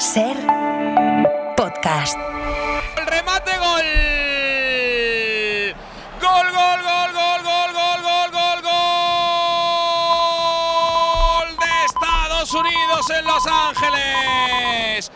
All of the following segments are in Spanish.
Ser podcast. El remate, gol. Gol, gol, gol, gol, gol, gol, gol, gol, gol de Estados Unidos en Los Ángeles.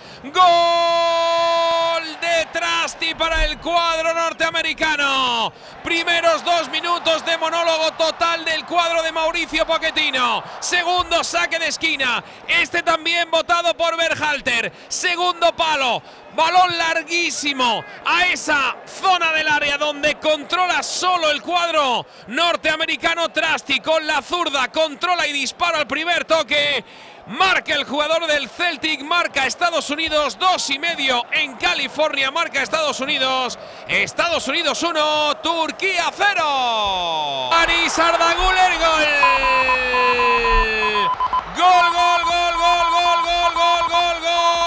Gol de Trusty para el cuadro norteamericano. Primeros 2 minutos de monólogo total del cuadro de Mauricio Pochettino. Segundo saque de esquina. Este también votado por Berhalter. Segundo palo. Balón larguísimo a esa zona del área donde controla solo el cuadro norteamericano. Trusty con la zurda controla y dispara al primer toque. Marca el jugador del Celtic, marca Estados Unidos 2,5 en California, marca Estados Unidos 1, Turquía 0. Anis Arda Güler, gol. Gol, gol, gol, gol, gol, gol, gol, gol,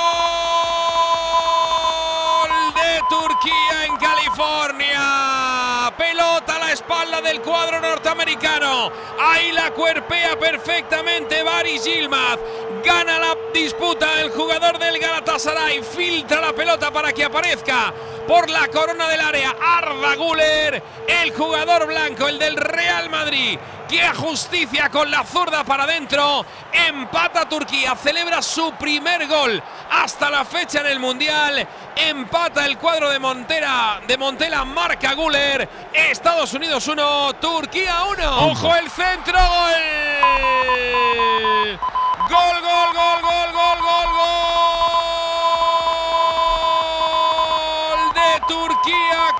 gol de Turquía en California. Pelota a la espalda del cuadro norteamericano. Ahí la cuerpea perfectamente Baris Yilmaz. Gana la disputa el jugador del Galatasaray. Filtra la pelota para que aparezca por la corona del área Arda Güler, el jugador blanco, el del Real Madrid, que a justicia con la zurda para adentro. Empata Turquía, celebra su primer gol hasta la fecha en el Mundial. Empata el cuadro de Montella, marca Güler. Estados Unidos 1, Turquía 1. Ojo el centro, gol. Gol, gol, gol, gol, gol, gol, gol de Turquía,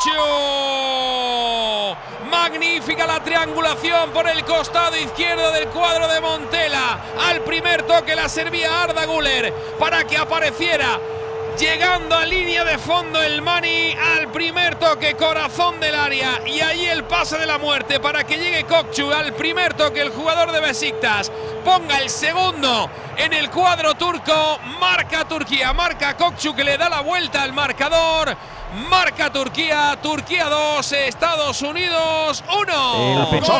Koçu. Magnífica la triangulación por el costado izquierdo del cuadro de Montella. Al primer toque la servía Arda Güler para que apareciera. Llegando a línea de fondo el Mani al primer toque, corazón del área, y ahí el pase de la muerte para que llegue Koçu al primer toque, el jugador de Besiktas ponga el segundo en el cuadro turco. Marca Turquía, marca Koçu, que le da la vuelta al marcador. Marca Turquía, Turquía 2, Estados Unidos 1. El pechojo.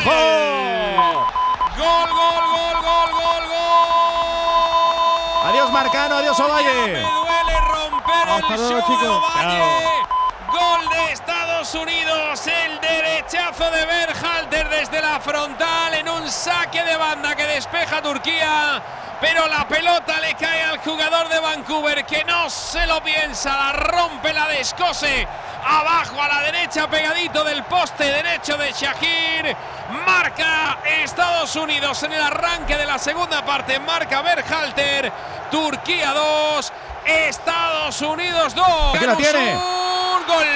Gol, gol, gol, gol, gol, gol. Adiós Marcano, adiós Ovalle. Hasta luego, chicos. Valle. Gol de Estados Unidos, el derechazo de Berhalter desde la frontal en un saque de banda que despeja Turquía, pero la pelota le cae al jugador de Vancouver, que no se lo piensa, la rompe, la descose abajo a la derecha, pegadito del poste derecho de Shahir. Marca Estados Unidos en el arranque de la segunda parte, marca Berhalter. Turquía 2, Estados Unidos 2. Aquí la tiene. Gol. Gol,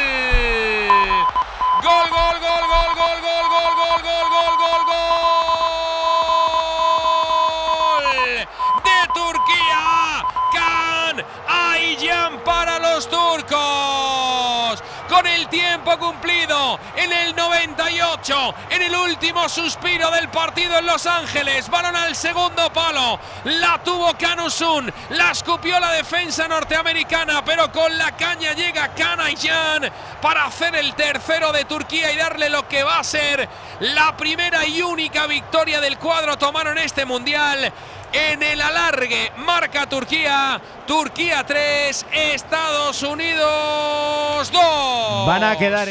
gol, gol, gol, gol, gol, gol, gol, gol, gol, gol, gol de Turquía. Can Aycan para los turcos. Con el tiempo cumplido en el 98, en el último suspiro del partido en Los Ángeles, balón al segundo palo, la tuvo Can Uzun, la escupió la defensa norteamericana, pero con la caña llega Can Aycan para hacer el tercero de Turquía y darle lo que va a ser la primera y única victoria del cuadro otomano en este Mundial. En el alargue marca Turquía, Turquía 3, Estados Unidos 2. Van a quedar